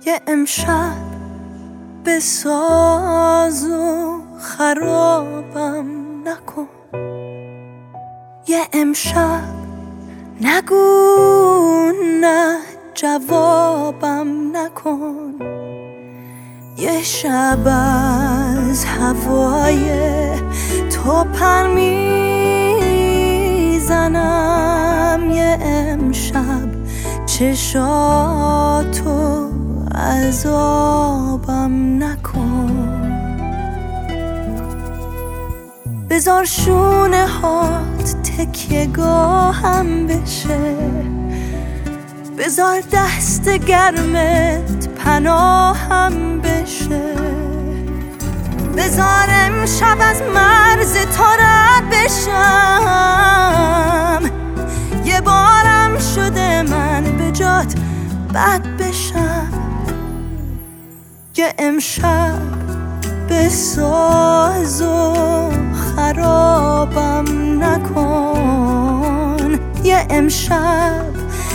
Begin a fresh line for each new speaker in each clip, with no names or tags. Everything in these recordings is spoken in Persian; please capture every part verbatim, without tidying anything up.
یه امشب به ساز و خرابم نکن، یه امشب نگو نه جوابم نکن، یه شب از هوای تو پر میزنم، یه امشب چشاتو عذابم نکن. بذار شونه هات تکیه گاهم بشه، بذار دست گرمت پناهم بشه، بذار امشب از مرز تو رد بشم، یه بارم شده من به جات بد بشم. یه امشب به ساز و خرابم نکن، یه امشب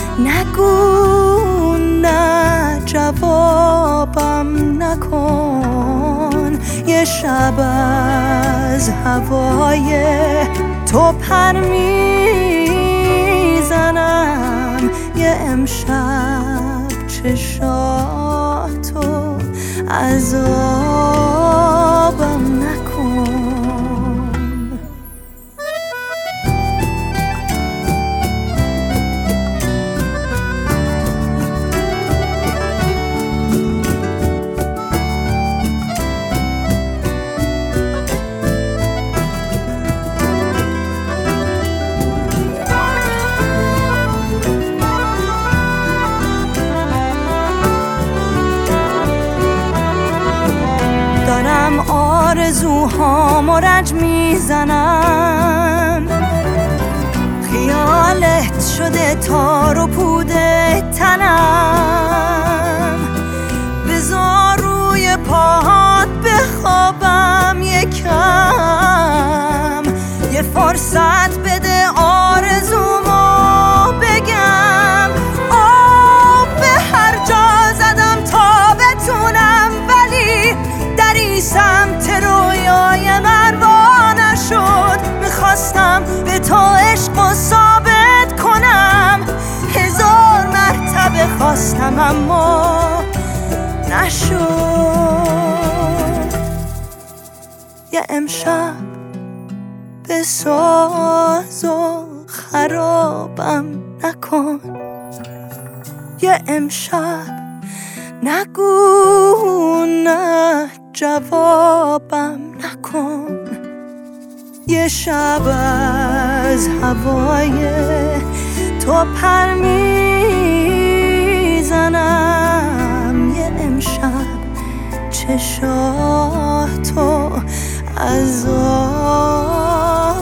نگو نه جوابم نکن، یه شب از هوای تو پر میزنم، یه امشب چشاتو عذابم نکن. دارم آرزوهامو رنج میزنم، خیالت شده تار و پود تنم، بذار روی پاهات بخوابم یکم، یه فرصت بده آرزومو بگم. آب به هر جا زدم تا بتونم، ولی دری سمت رویای من وا نشد. میخواستم به تو عشق و ثابت کنم، هزار مرتبه خواستم اما نشد. یه امشب به ساز و خرابم نکن، یه امشب نگو نه جوابم نکن، یه شب از هوای تو پر میزنم، یه امشب چشاتو عذاب